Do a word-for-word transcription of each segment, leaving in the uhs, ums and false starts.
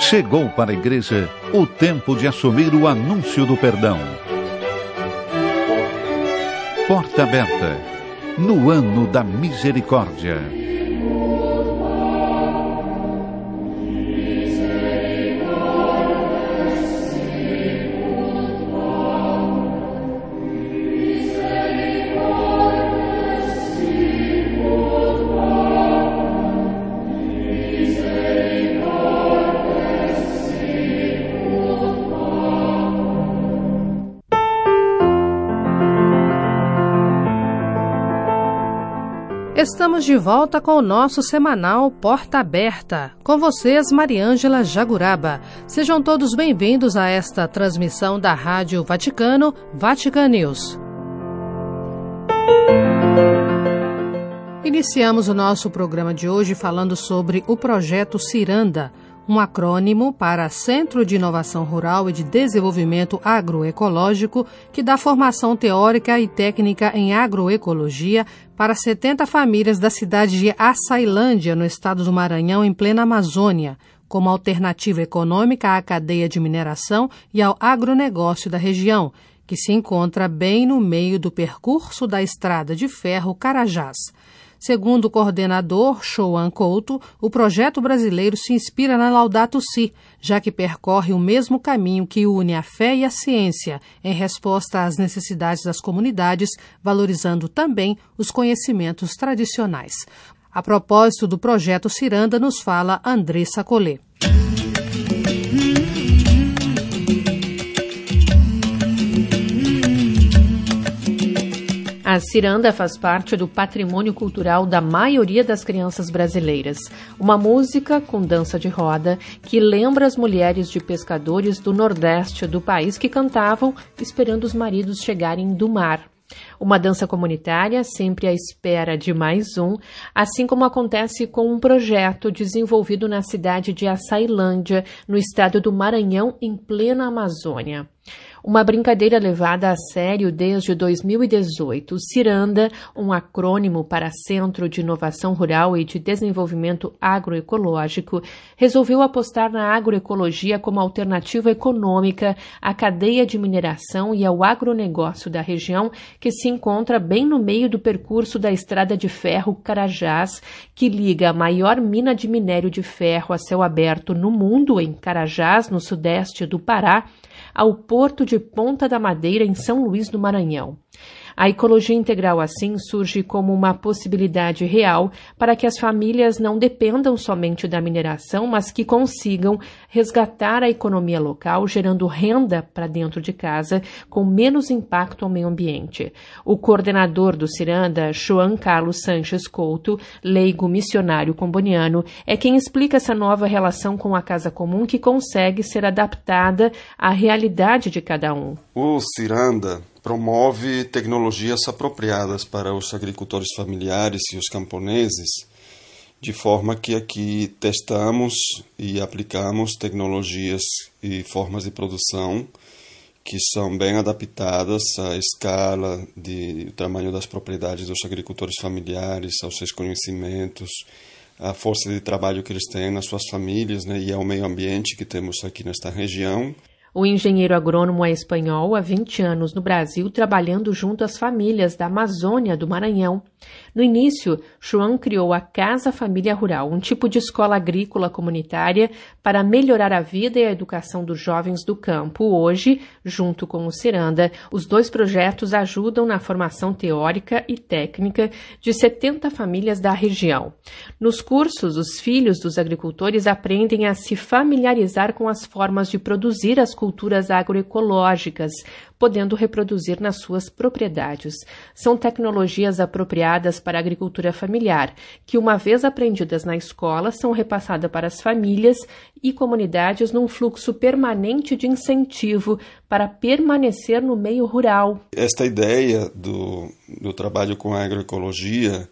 Chegou para a igreja o tempo de assumir o anúncio do perdão. Porta aberta, no ano da misericórdia. Estamos de volta com o nosso semanal Porta Aberta. Com vocês, Mariângela Jaguraba. Sejam todos bem-vindos a esta transmissão da Rádio Vaticano, Vatican News. Iniciamos o nosso programa de hoje falando sobre o projeto Ciranda, um acrônimo para Centro de Inovação Rural e de Desenvolvimento Agroecológico, que dá formação teórica e técnica em agroecologia para setenta famílias da cidade de Açailândia, no estado do Maranhão, em plena Amazônia, como alternativa econômica à cadeia de mineração e ao agronegócio da região, que se encontra bem no meio do percurso da Estrada de Ferro Carajás. Segundo o coordenador Shoan Couto, o projeto brasileiro se inspira na Laudato Si, já que percorre o mesmo caminho que une a fé e a ciência, em resposta às necessidades das comunidades, valorizando também os conhecimentos tradicionais. A propósito do projeto Ciranda, nos fala Andressa Collet. A ciranda faz parte do patrimônio cultural da maioria das crianças brasileiras. Uma música com dança de roda que lembra as mulheres de pescadores do Nordeste do país que cantavam esperando os maridos chegarem do mar. Uma dança comunitária, sempre à espera de mais um, assim como acontece com um projeto desenvolvido na cidade de Açailândia, no estado do Maranhão, em plena Amazônia. Uma brincadeira levada a sério desde dois mil e dezoito, Ciranda, um acrônimo para Centro de Inovação Rural e de Desenvolvimento Agroecológico, resolveu apostar na agroecologia como alternativa econômica à cadeia de mineração e ao agronegócio da região, que se encontra bem no meio do percurso da Estrada de Ferro Carajás, que liga a maior mina de minério de ferro a céu aberto no mundo, em Carajás, no sudeste do Pará, ao porto de Ponta da Madeira, em São Luís do Maranhão. A ecologia integral, assim, surge como uma possibilidade real para que as famílias não dependam somente da mineração, mas que consigam resgatar a economia local, gerando renda para dentro de casa, com menos impacto ao meio ambiente. O coordenador do Ciranda, João Carlos Sanches Couto, leigo missionário comboniano, é quem explica essa nova relação com a casa comum que consegue ser adaptada à realidade de cada um. O Ciranda promove tecnologias apropriadas para os agricultores familiares e os camponeses, de forma que aqui testamos e aplicamos tecnologias e formas de produção que são bem adaptadas à escala e o tamanho das propriedades dos agricultores familiares, aos seus conhecimentos, à força de trabalho que eles têm nas suas famílias, né, e ao meio ambiente que temos aqui nesta região. O engenheiro agrônomo é espanhol há vinte anos no Brasil, trabalhando junto às famílias da Amazônia do Maranhão. No início, João criou a Casa Família Rural, um tipo de escola agrícola comunitária para melhorar a vida e a educação dos jovens do campo. Hoje, junto com o Ciranda, os dois projetos ajudam na formação teórica e técnica de setenta famílias da região. Nos cursos, os filhos dos agricultores aprendem a se familiarizar com as formas de produzir as culturas agroecológicas, podendo reproduzir nas suas propriedades. São tecnologias apropriadas para a agricultura familiar, que, uma vez aprendidas na escola, são repassadas para as famílias e comunidades num fluxo permanente de incentivo para permanecer no meio rural. Esta ideia do, do trabalho com a agroecologia,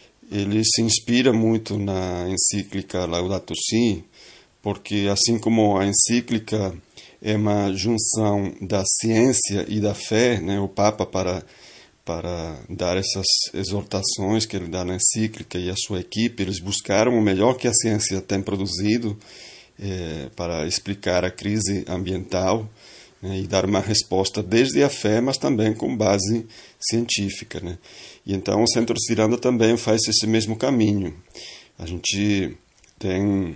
ele se inspira muito na encíclica Laudato Si, porque assim como a encíclica é uma junção da ciência e da fé, né? O Papa, para, para dar essas exortações que ele dá na encíclica, e a sua equipe, eles buscaram o melhor que a ciência tem produzido eh, para explicar a crise ambiental, né, e dar uma resposta desde a fé, mas também com base científica, né? E então o Centro Ciranda também faz esse mesmo caminho. A gente tem,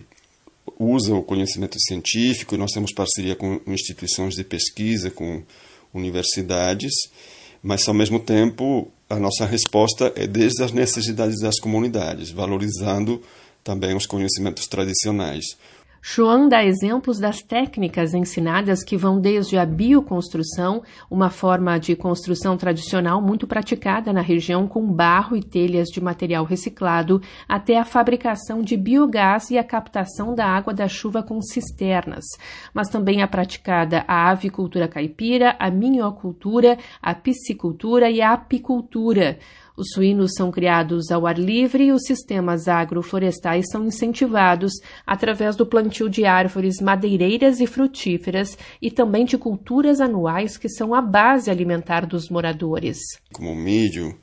usa o conhecimento científico, nós temos parceria com instituições de pesquisa, com universidades, mas ao mesmo tempo a nossa resposta é desde as necessidades das comunidades, valorizando também os conhecimentos tradicionais. João dá exemplos das técnicas ensinadas que vão desde a bioconstrução, uma forma de construção tradicional muito praticada na região com barro e telhas de material reciclado, até a fabricação de biogás e a captação da água da chuva com cisternas. Mas também é praticada a avicultura caipira, a minhocultura, a piscicultura e a apicultura. Os suínos são criados ao ar livre e os sistemas agroflorestais são incentivados através do plantio de árvores madeireiras e frutíferas e também de culturas anuais que são a base alimentar dos moradores. Como milho,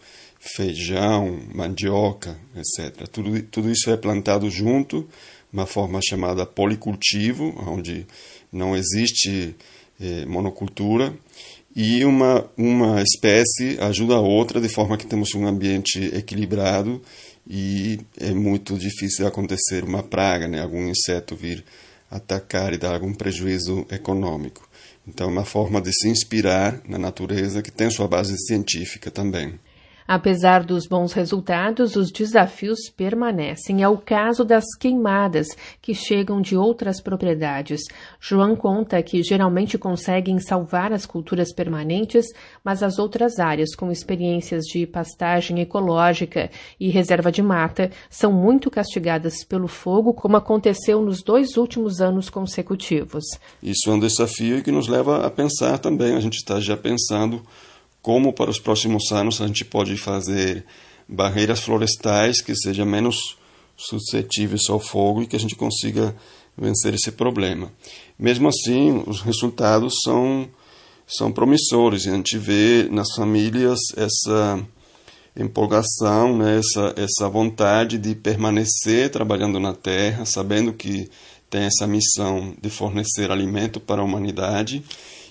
feijão, mandioca, etcétera. Tudo, tudo isso é plantado junto, uma forma chamada policultivo, onde não existe eh, monocultura. E uma, uma espécie ajuda a outra, de forma que temos um ambiente equilibrado e é muito difícil acontecer uma praga, né? Algum inseto vir atacar e dar algum prejuízo econômico. Então é uma forma de se inspirar na natureza que tem sua base científica também. Apesar dos bons resultados, os desafios permanecem. É o caso das queimadas, que chegam de outras propriedades. João conta que geralmente conseguem salvar as culturas permanentes, mas as outras áreas, com experiências de pastagem ecológica e reserva de mata, são muito castigadas pelo fogo, como aconteceu nos dois últimos anos consecutivos. Isso é um desafio que nos leva a pensar também. A gente está já pensando como para os próximos anos a gente pode fazer barreiras florestais que sejam menos suscetíveis ao fogo e que a gente consiga vencer esse problema. Mesmo assim, os resultados são, são promissores. A gente vê nas famílias essa empolgação, né, essa, essa vontade de permanecer trabalhando na terra, sabendo que tem essa missão de fornecer alimento para a humanidade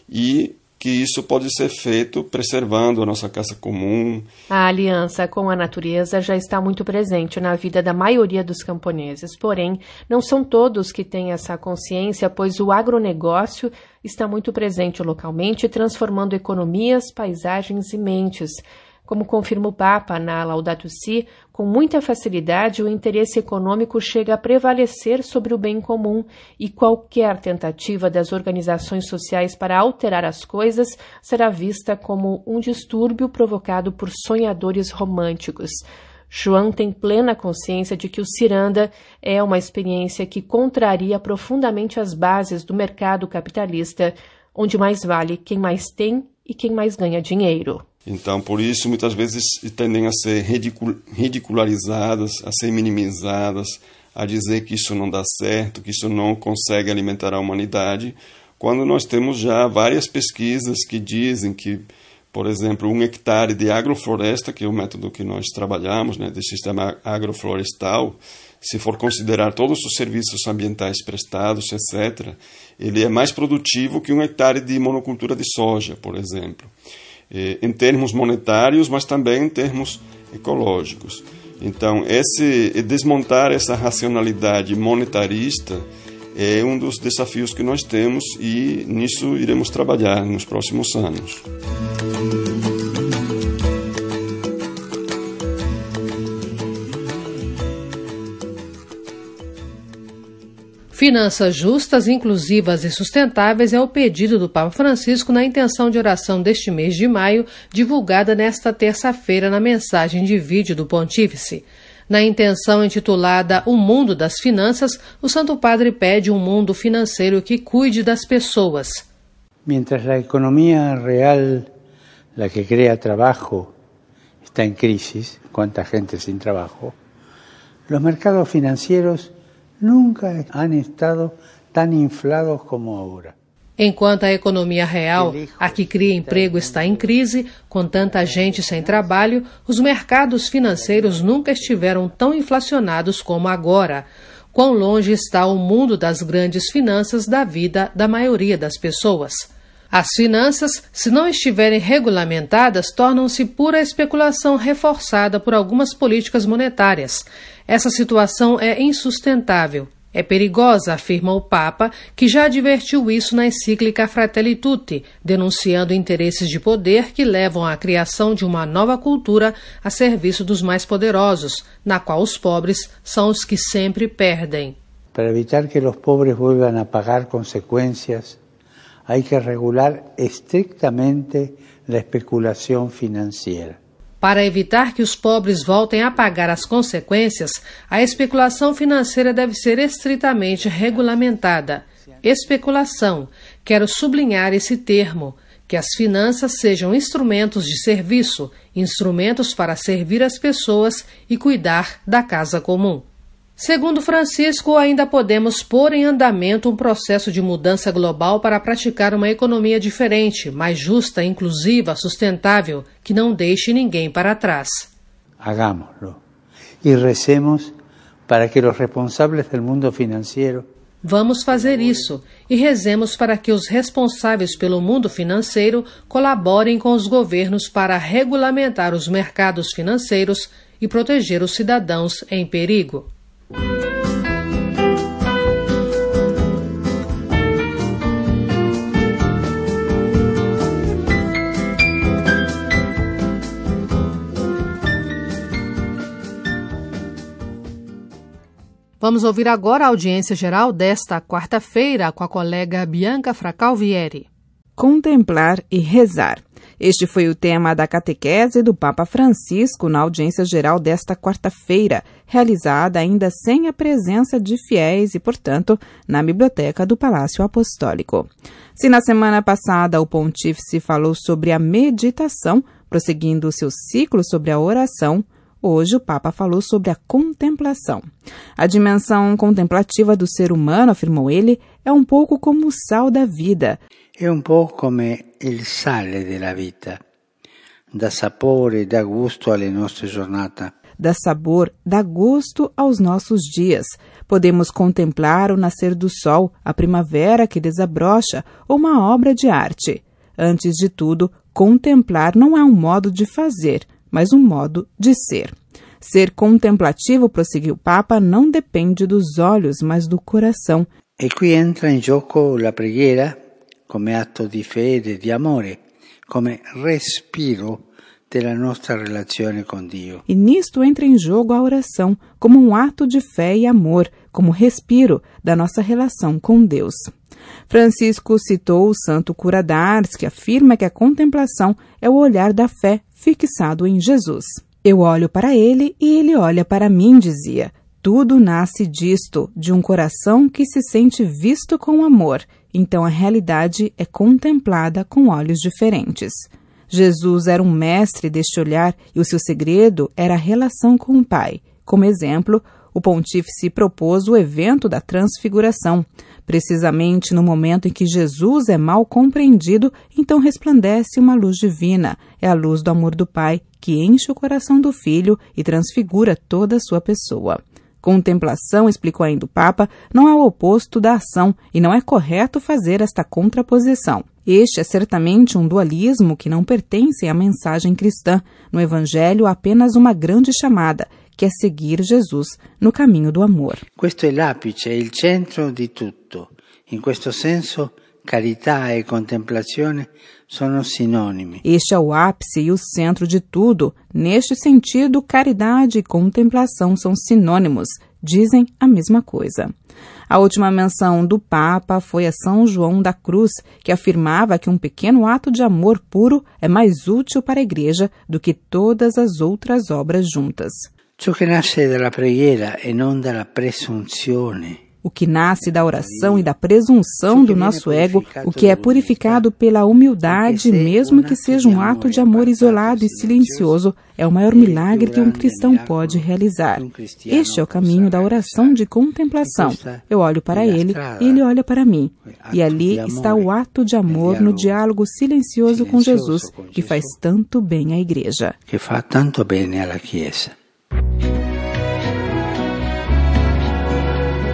e que isso pode ser feito preservando a nossa casa comum. A aliança com a natureza já está muito presente na vida da maioria dos camponeses, porém, não são todos que têm essa consciência, pois o agronegócio está muito presente localmente, transformando economias, paisagens e mentes. Como confirma o Papa na Laudato Si, com muita facilidade o interesse econômico chega a prevalecer sobre o bem comum e qualquer tentativa das organizações sociais para alterar as coisas será vista como um distúrbio provocado por sonhadores românticos. João tem plena consciência de que o Ciranda é uma experiência que contraria profundamente as bases do mercado capitalista, onde mais vale quem mais tem e quem mais ganha dinheiro. Então, por isso, muitas vezes tendem a ser ridicularizadas, a ser minimizadas, a dizer que isso não dá certo, que isso não consegue alimentar a humanidade, quando nós temos já várias pesquisas que dizem que, por exemplo, um hectare de agrofloresta, que é o método que nós trabalhamos, né, de sistema agroflorestal, se for considerar todos os serviços ambientais prestados, etcétera, ele é mais produtivo que um hectare de monocultura de soja, por exemplo. Em termos monetários, mas também em termos ecológicos. Então, esse, desmontar essa racionalidade monetarista é um dos desafios que nós temos e nisso iremos trabalhar nos próximos anos. Finanças justas, inclusivas e sustentáveis é o pedido do Papa Francisco na intenção de oração deste mês de maio, divulgada nesta terça-feira na mensagem de vídeo do Pontífice. Na intenção intitulada O Mundo das Finanças, o Santo Padre pede um mundo financeiro que cuide das pessoas. Mientras la economía real, la que crea trabajo, está en crisis, cuánta gente sin trabajo, los mercados financieros nunca han estado tan inflados como ahora. Enquanto a economia real, a que cria emprego, está em crise, com tanta gente sem trabalho, os mercados financeiros nunca estiveram tão inflacionados como agora. quão longe está o mundo das grandes finanças da vida da maioria das pessoas. As finanças, se não estiverem regulamentadas, tornam-se pura especulação reforçada por algumas políticas monetárias. Essa situação é insustentável. É perigosa, afirma o Papa, que já advertiu isso na encíclica Fratelli Tutti, denunciando interesses de poder que levam à criação de uma nova cultura a serviço dos mais poderosos, na qual os pobres são os que sempre perdem. Para evitar que os pobres vuelvan a pagar consequências, há que regular estrictamente a especulação financeira. Para evitar que os pobres voltem a pagar as consequências, a especulação financeira deve ser estritamente regulamentada. Especulação, quero sublinhar esse termo, que as finanças sejam instrumentos de serviço, instrumentos para servir as pessoas e cuidar da casa comum. Segundo Francisco, ainda podemos pôr em andamento um processo de mudança global para praticar uma economia diferente, mais justa, inclusiva, sustentável, que não deixe ninguém para trás. Hagámoslo e recemos para que os responsáveis do mundo financeiro Vamos fazer isso e rezemos para que os responsáveis pelo mundo financeiro colaborem com os governos para regulamentar os mercados financeiros e proteger os cidadãos em perigo. Vamos ouvir agora a audiência geral desta quarta-feira com a colega Bianca Fracalvieri. Contemplar e rezar. Este foi o tema da catequese do Papa Francisco na audiência geral desta quarta-feira, realizada ainda sem a presença de fiéis e, portanto, na biblioteca do Palácio Apostólico. Se na semana passada o pontífice falou sobre a meditação, prosseguindo o seu ciclo sobre a oração, hoje o Papa falou sobre a contemplação. A dimensão contemplativa do ser humano, afirmou ele, é um pouco como o sal da vida. É um pouco como il sale della vita, dá sapore, dá gusto alle nostre giornate. Dá sabor, dá gosto aos nossos dias. Podemos contemplar o nascer do sol, a primavera que desabrocha ou uma obra de arte. Antes de tudo, contemplar não é um modo de fazer, mas um modo de ser. Ser contemplativo, prosseguiu o Papa, não depende dos olhos, mas do coração. E qui entra in gioco la preghiera come atto di fede, di amore, come respiro della nostra relazione con Dio. E nisto entra em jogo a oração, como um ato de fé e amor, como respiro da nossa relação com Deus. Francisco citou o santo cura d'Ars, que afirma que a contemplação é o olhar da fé fixado em Jesus. Eu olho para ele e ele olha para mim, dizia. Tudo nasce disto, de um coração que se sente visto com amor. Então a realidade é contemplada com olhos diferentes. Jesus era um mestre deste olhar e o seu segredo era a relação com o Pai. Como exemplo, o pontífice propôs o evento da transfiguração. Precisamente no momento em que Jesus é mal compreendido, então resplandece uma luz divina. É a luz do amor do Pai que enche o coração do Filho e transfigura toda a sua pessoa. Contemplação, explicou ainda o Papa, não é o oposto da ação e não é correto fazer esta contraposição. Este é certamente um dualismo que não pertence à mensagem cristã. No Evangelho há apenas uma grande chamada, que é seguir Jesus no caminho do amor. Questo è l'apice, è il centro di tutto. In questo senso, carità e contemplazione sono sinonimi. Este é o ápice e o centro de tudo. Neste sentido, caridade e contemplação são sinônimos, dizem a mesma coisa. A última menção do Papa foi a São João da Cruz, que afirmava que um pequeno ato de amor puro é mais útil para a Igreja do que todas as outras obras juntas. Ciò che nasce dalla preghiera e non dalla presunzione. O que nasce da oração e da presunção do nosso ego, o que é purificado pela humildade, mesmo que seja um ato de amor isolado e silencioso, é o maior milagre que um cristão pode realizar. Este é o caminho da oração de contemplação. Eu olho para ele e ele olha para mim. E ali está o ato de amor no diálogo silencioso com Jesus, que faz tanto bem à Igreja. Que faz tanto bem à Chiesa.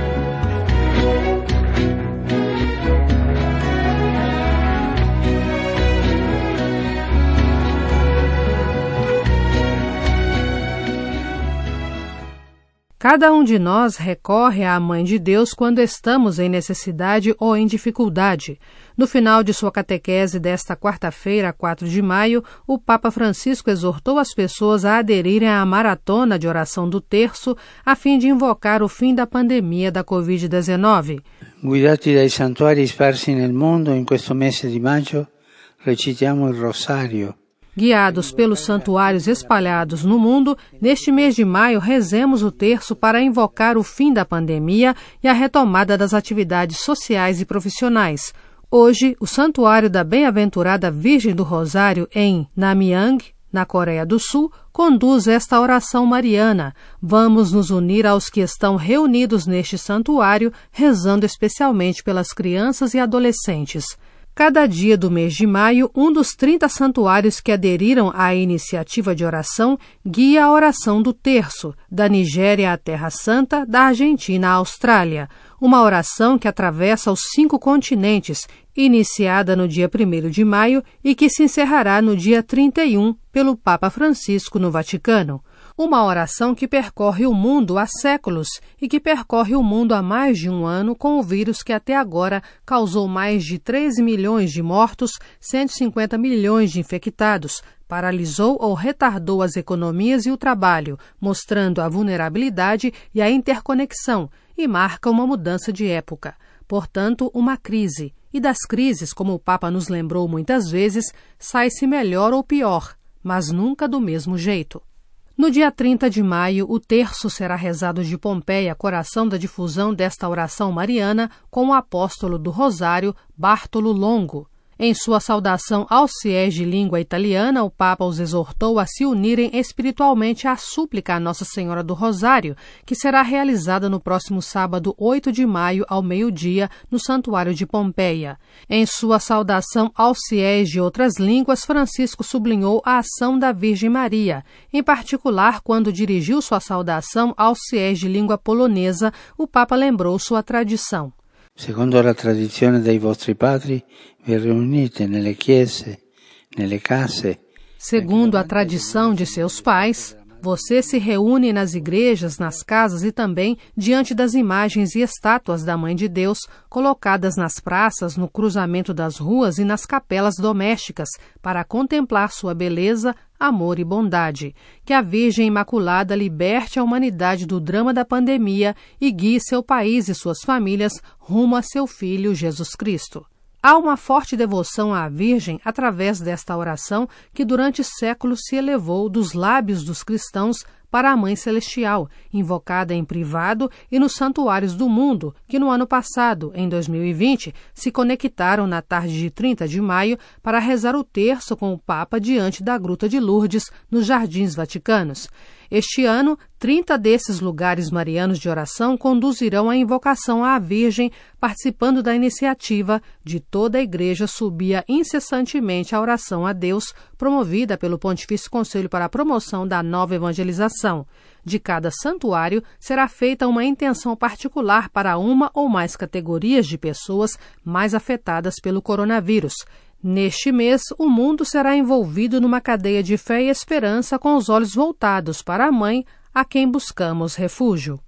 Cada um de nós recorre à Mãe de Deus quando estamos em necessidade ou em dificuldade. No final de sua catequese desta quarta-feira, quatro de maio, o Papa Francisco exortou as pessoas a aderirem à maratona de oração do terço a fim de invocar o fim da pandemia da covid dezenove. Guidati dai santuari sparsi nel mondo, in questo mese di maggio recitiamo il rosario. Guiados pelos santuários espalhados no mundo, neste mês de maio rezemos o terço para invocar o fim da pandemia e a retomada das atividades sociais e profissionais. Hoje, o Santuário da Bem-aventurada Virgem do Rosário em Namyang, na Coreia do Sul, conduz esta oração mariana. Vamos nos unir aos que estão reunidos neste santuário, rezando especialmente pelas crianças e adolescentes. Cada dia do mês de maio, um dos trinta santuários que aderiram à iniciativa de oração guia a oração do terço, da Nigéria à Terra Santa, da Argentina à Austrália. Uma oração que atravessa os cinco continentes, iniciada no dia primeiro de maio e que se encerrará no dia trinta e um pelo Papa Francisco no Vaticano. Uma oração que percorre o mundo há séculos e que percorre o mundo há mais de um ano com o vírus que até agora causou mais de treze milhões de mortos, cento e cinquenta milhões de infectados, paralisou ou retardou as economias e o trabalho, mostrando a vulnerabilidade e a interconexão, e marca uma mudança de época. Portanto, uma crise. E das crises, como o Papa nos lembrou muitas vezes, sai-se melhor ou pior, mas nunca do mesmo jeito. No dia trinta de maio, o terço será rezado de Pompeia, coração da difusão desta oração mariana, com o apóstolo do Rosário, Bartolo Longo. Em sua saudação aos fiéis de língua italiana, o Papa os exortou a se unirem espiritualmente à súplica à Nossa Senhora do Rosário, que será realizada no próximo sábado, oito de maio, ao meio-dia, no Santuário de Pompeia. Em sua saudação aos fiéis de outras línguas, Francisco sublinhou a ação da Virgem Maria. Em particular, quando dirigiu sua saudação aos fiéis de língua polonesa, o Papa lembrou sua tradição. Secondo la tradizione dei vostri padri, vi riunite nelle chiese, nelle case. Segundo a tradição de seus pais, você se reúne nas igrejas, nas casas e também diante das imagens e estátuas da Mãe de Deus, colocadas nas praças, no cruzamento das ruas e nas capelas domésticas, para contemplar sua beleza, amor e bondade. Que a Virgem Imaculada liberte a humanidade do drama da pandemia e guie seu país e suas famílias rumo a seu Filho Jesus Cristo. Há uma forte devoção à Virgem através desta oração que durante séculos se elevou dos lábios dos cristãos para a Mãe Celestial, invocada em privado e nos santuários do mundo, que no ano passado, em dois mil e vinte, se conectaram na tarde de trinta de maio para rezar o terço com o Papa diante da Gruta de Lourdes, nos Jardins Vaticanos. Este ano, trinta desses lugares marianos de oração conduzirão a invocação à Virgem, participando da iniciativa de toda a Igreja subia incessantemente a oração a Deus, promovida pelo Pontifício Conselho para a Promoção da Nova Evangelização. De cada santuário será feita uma intenção particular para uma ou mais categorias de pessoas mais afetadas pelo coronavírus. Neste mês, o mundo será envolvido numa cadeia de fé e esperança com os olhos voltados para a Mãe, a quem buscamos refúgio.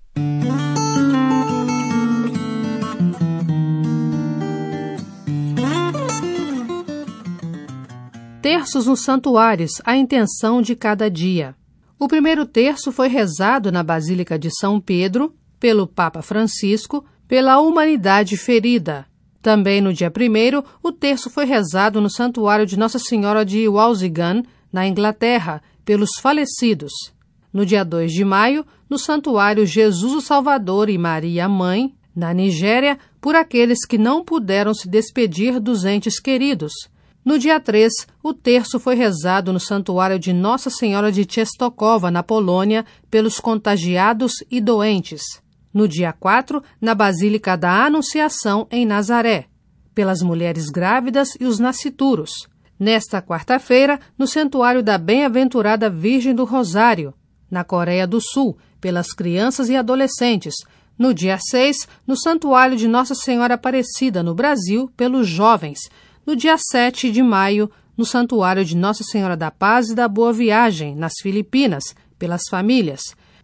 Terços nos santuários, a intenção de cada dia. O primeiro terço foi rezado na Basílica de São Pedro, pelo Papa Francisco, pela humanidade ferida. Também no dia primeiro, o terço foi rezado no Santuário de Nossa Senhora de Walsingham, na Inglaterra, pelos falecidos. No dia dois de maio, no Santuário Jesus o Salvador e Maria Mãe, na Nigéria, por aqueles que não puderam se despedir dos entes queridos. No dia três, o terço foi rezado no Santuário de Nossa Senhora de Częstochowa, na Polônia, pelos contagiados e doentes. No dia quatro, na Basílica da Anunciação, em Nazaré, pelas mulheres grávidas e os nascituros. Nesta quarta-feira, no Santuário da Bem-aventurada Virgem do Rosário, na Coreia do Sul, pelas crianças e adolescentes. No dia seis, no Santuário de Nossa Senhora Aparecida, no Brasil, pelos jovens. No dia sete de maio, no Santuário de Nossa Senhora da Paz e da Boa Viagem, nas Filipinas, pelas famílias.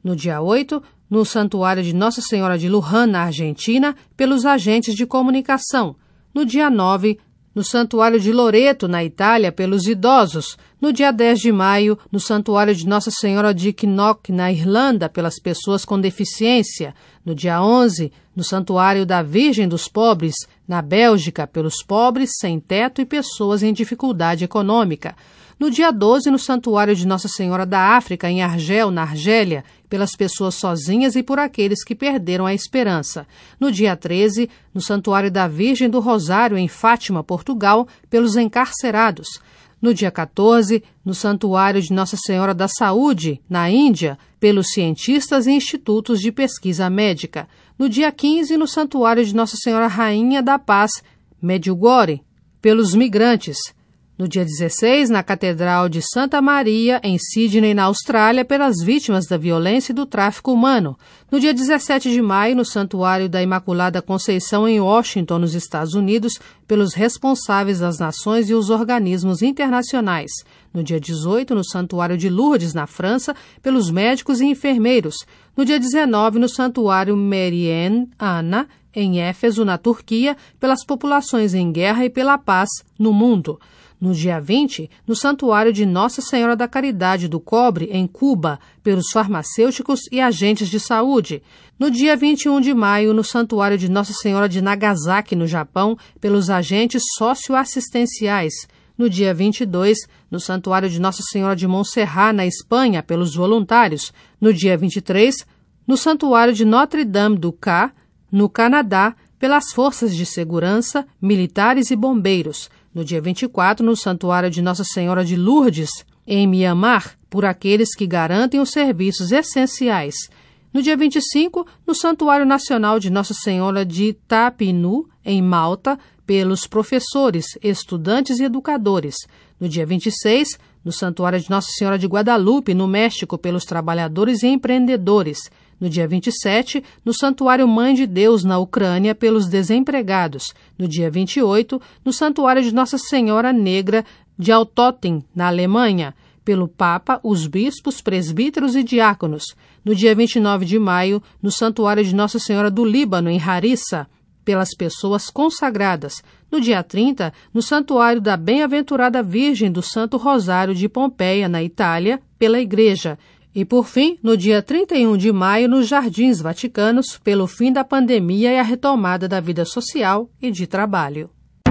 No dia oito, no Santuário de Nossa Senhora de Luján, na Argentina, pelos agentes de comunicação. No dia nove, no Santuário de Loreto, na Itália, pelos idosos. No dia dez de maio, no Santuário de Nossa Senhora de Knock, na Irlanda, pelas pessoas com deficiência. No dia onze, no Santuário da Virgem dos Pobres, na Bélgica, pelos pobres, sem teto e pessoas em dificuldade econômica. No dia doze, no Santuário de Nossa Senhora da África, em Argel, na Argélia, pelas pessoas sozinhas e por aqueles que perderam a esperança. No dia treze, no Santuário da Virgem do Rosário, em Fátima, Portugal, pelos encarcerados. No dia quatorze, no Santuário de Nossa Senhora da Saúde, na Índia, pelos cientistas e institutos de pesquisa médica. No dia quinze, no Santuário de Nossa Senhora Rainha da Paz, Medjugorje, pelos migrantes. No dia dezesseis, na Catedral de Santa Maria, em Sydney, na Austrália, pelas vítimas da violência e do tráfico humano. No dia dezessete de maio, no Santuário da Imaculada Conceição, em Washington, nos Estados Unidos, pelos responsáveis das nações e os organismos internacionais. No dia dezoito, no Santuário de Lourdes, na França, pelos médicos e enfermeiros. No dia dezenove, no Santuário Marienne Ana, em Éfeso, na Turquia, pelas populações em guerra e pela paz no mundo. No dia vinte, no Santuário de Nossa Senhora da Caridade do Cobre, em Cuba, pelos farmacêuticos e agentes de saúde. No dia vinte e um de maio, no Santuário de Nossa Senhora de Nagasaki, no Japão, pelos agentes socioassistenciais. No dia vinte e dois, no Santuário de Nossa Senhora de Montserrat, na Espanha, pelos voluntários. No dia vinte e três, no Santuário de Notre-Dame du Cas, no Canadá, pelas forças de segurança, militares e bombeiros. No dia vinte e quatro, no Santuário de Nossa Senhora de Lourdes, em Mianmar, por aqueles que garantem os serviços essenciais. No dia vinte e cinco, no Santuário Nacional de Nossa Senhora de Tapinu, em Malta, pelos professores, estudantes e educadores. No dia vinte e seis, no Santuário de Nossa Senhora de Guadalupe, no México, pelos trabalhadores e empreendedores. No dia vinte e sete, no Santuário Mãe de Deus, na Ucrânia, pelos desempregados. No dia vinte e oito, no Santuário de Nossa Senhora Negra de Altötting, na Alemanha, pelo Papa, os bispos, presbíteros e diáconos. No dia vinte e nove de maio, no Santuário de Nossa Senhora do Líbano, em Harissa, pelas pessoas consagradas. No dia trinta, no Santuário da Bem-aventurada Virgem do Santo Rosário de Pompeia, na Itália, pela Igreja. E, por fim, no dia trinta e um de maio, nos Jardins Vaticanos, pelo fim da pandemia e a retomada da vida social e de trabalho.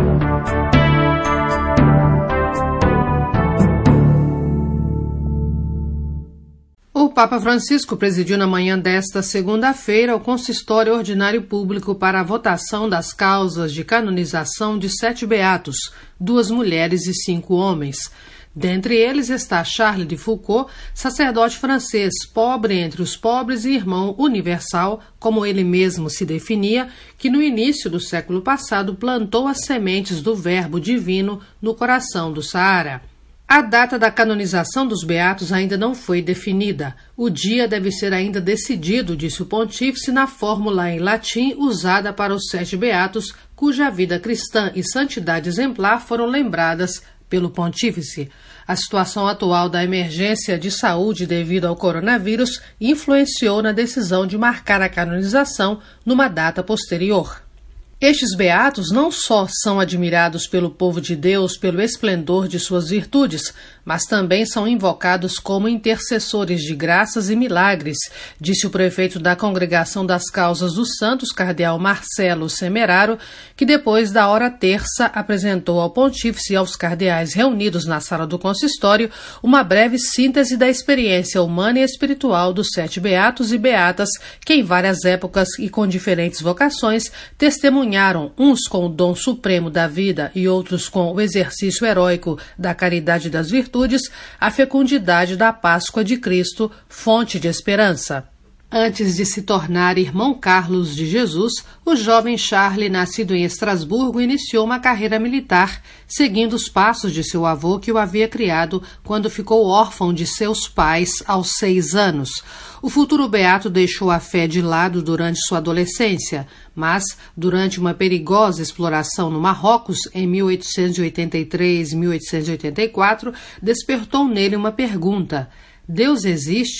O Papa Francisco presidiu na manhã desta segunda-feira o consistório ordinário público para a votação das causas de canonização de sete beatos, duas mulheres e cinco homens. Dentre eles está Charles de Foucauld, sacerdote francês, pobre entre os pobres e irmão universal, como ele mesmo se definia, que no início do século passado plantou as sementes do Verbo divino no coração do Saara. A data da canonização dos beatos ainda não foi definida. O dia deve ser ainda decidido, disse o pontífice, na fórmula em latim usada para os sete beatos, cuja vida cristã e santidade exemplar foram lembradas pelo pontífice. A situação atual da emergência de saúde devido ao coronavírus influenciou na decisão de marcar a canonização numa data posterior. Estes beatos não só são admirados pelo povo de Deus pelo esplendor de suas virtudes, mas também são invocados como intercessores de graças e milagres, disse o prefeito da Congregação das Causas dos Santos, cardeal Marcelo Semeraro, que depois da hora terça apresentou ao pontífice e aos cardeais reunidos na sala do consistório uma breve síntese da experiência humana e espiritual dos sete beatos e beatas que em várias épocas e com diferentes vocações testemunharam uns com o dom supremo da vida e outros com o exercício heróico da caridade e das virtudes, a fecundidade da Páscoa de Cristo, fonte de esperança. Antes de se tornar irmão Carlos de Jesus, o jovem Charles, nascido em Estrasburgo, iniciou uma carreira militar, seguindo os passos de seu avô que o havia criado quando ficou órfão de seus pais aos seis anos. O futuro beato deixou a fé de lado durante sua adolescência, mas, durante uma perigosa exploração no Marrocos, em mil oitocentos e oitenta e três e mil oitocentos e oitenta e quatro, despertou nele uma pergunta: Deus existe?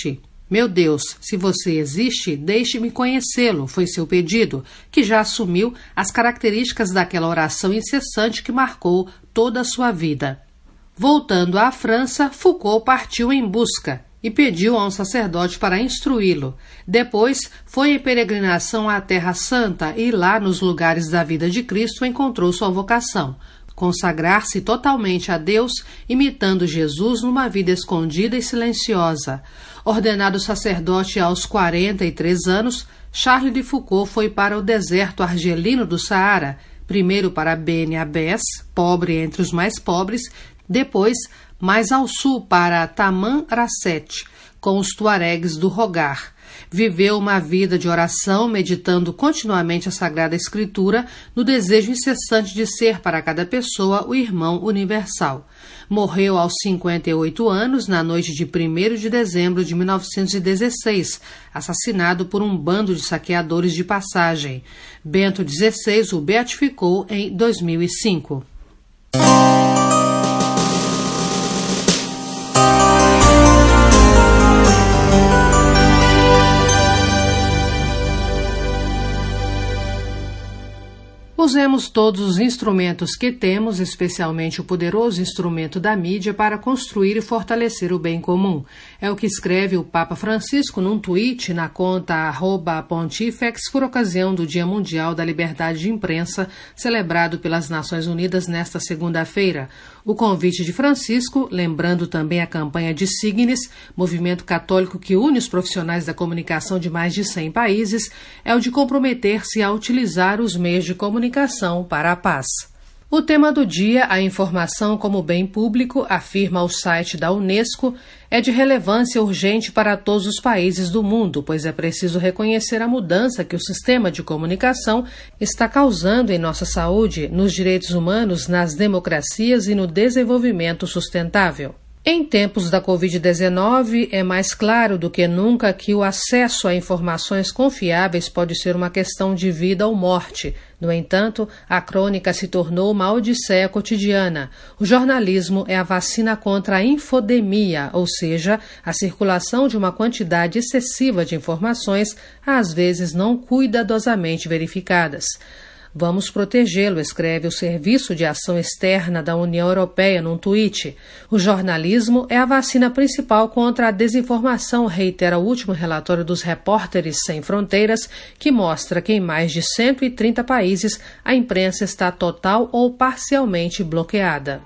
Meu Deus, se você existe, deixe-me conhecê-lo, foi seu pedido, que já assumiu as características daquela oração incessante que marcou toda a sua vida. Voltando à França, Foucault partiu em busca e pediu a um sacerdote para instruí-lo. Depois, foi em peregrinação à Terra Santa e lá, nos lugares da vida de Cristo, encontrou sua vocação: consagrar-se totalmente a Deus, imitando Jesus numa vida escondida e silenciosa. Ordenado sacerdote aos quarenta e três anos, Charles de Foucault foi para o deserto argelino do Saara, primeiro para Beni Abbès, pobre entre os mais pobres, depois mais ao sul para Tamanrasset, com os tuaregues do Rogar. Viveu uma vida de oração, meditando continuamente a Sagrada Escritura, no desejo incessante de ser para cada pessoa o irmão universal. Morreu aos cinquenta e oito anos, na noite de primeiro de dezembro de mil novecentos e dezesseis, assassinado por um bando de saqueadores de passagem. Bento dezesseis o beatificou em dois mil e cinco. Usemos todos os instrumentos que temos, especialmente o poderoso instrumento da mídia, para construir e fortalecer o bem comum. É o que escreve o Papa Francisco num tweet na conta arroba pontifex por ocasião do Dia Mundial da Liberdade de Imprensa, celebrado pelas Nações Unidas nesta segunda-feira. O convite de Francisco, lembrando também a campanha de Signis, movimento católico que une os profissionais da comunicação de mais de cem países, é o de comprometer-se a utilizar os meios de comunicação para a paz. O tema do dia, a informação como bem público, afirma o site da Unesco, é de relevância urgente para todos os países do mundo, pois é preciso reconhecer a mudança que o sistema de comunicação está causando em nossa saúde, nos direitos humanos, nas democracias e no desenvolvimento sustentável. Em tempos da covid dezenove, é mais claro do que nunca que o acesso a informações confiáveis pode ser uma questão de vida ou morte. No entanto, a crônica se tornou uma odisseia cotidiana. O jornalismo é a vacina contra a infodemia, ou seja, a circulação de uma quantidade excessiva de informações, às vezes não cuidadosamente verificadas. Vamos protegê-lo, escreve o Serviço de Ação Externa da União Europeia num tweet. O jornalismo é a vacina principal contra a desinformação, reitera o último relatório dos Repórteres Sem Fronteiras, que mostra que em mais de cento e trinta países a imprensa está total ou parcialmente bloqueada.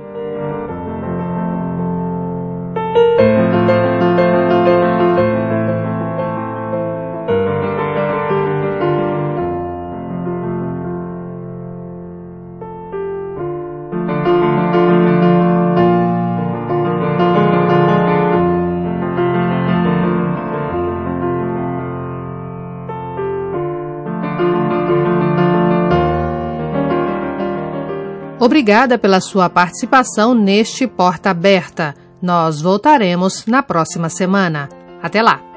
Obrigada pela sua participação neste Porta Aberta. Nós voltaremos na próxima semana. Até lá!